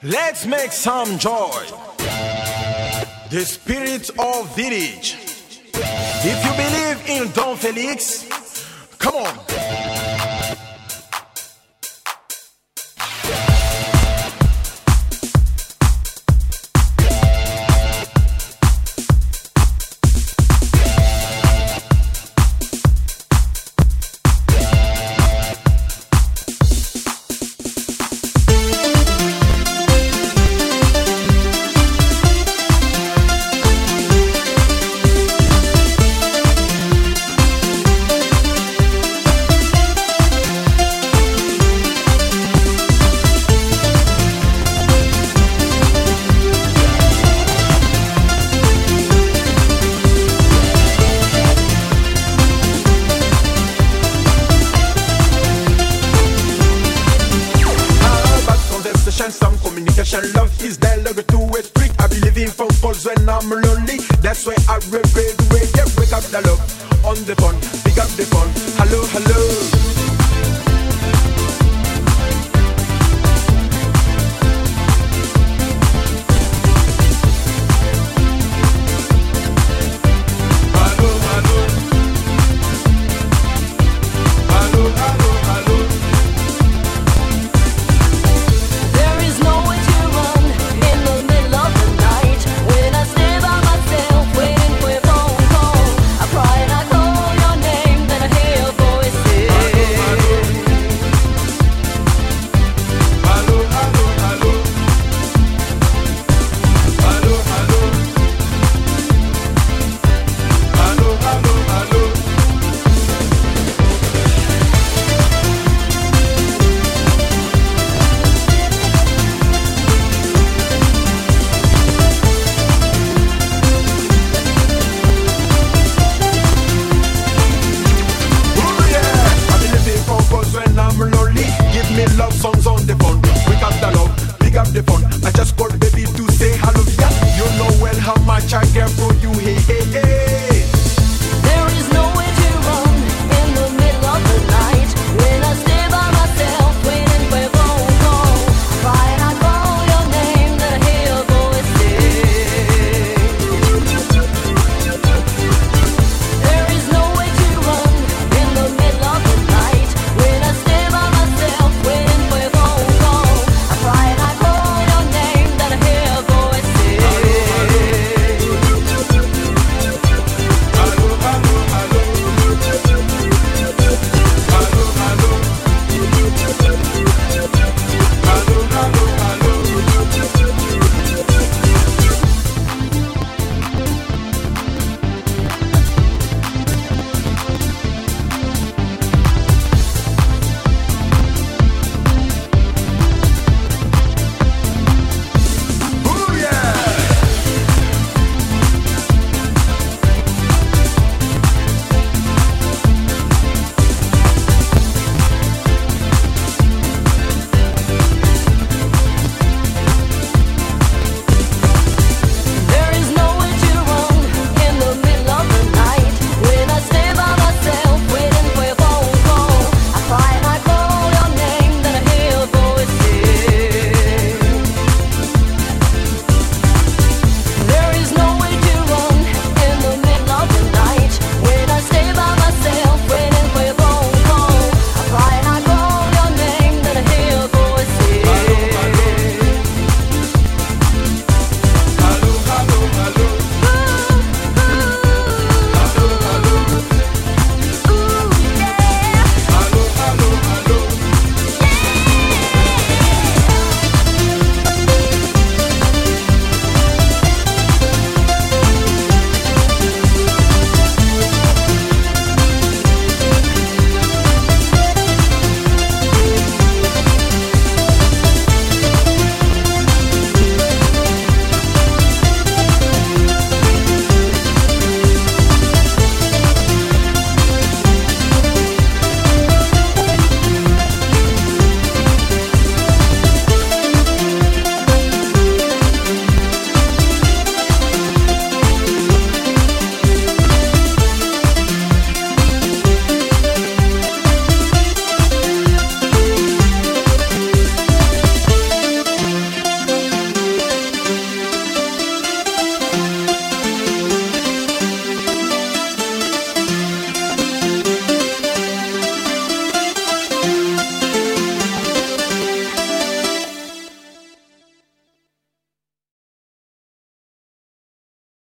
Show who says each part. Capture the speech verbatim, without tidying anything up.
Speaker 1: Let's make some joy. The spirit of village. If you believe in Don Felix, come on. Some communication, love is dialogue to a street. I believe in phone calls when I'm lonely. That's why I reveal the way. Yeah, wake up the love on the phone, pick up the phone. Hello, hello. Love songs on the phone, pick up the love, pick up the phone.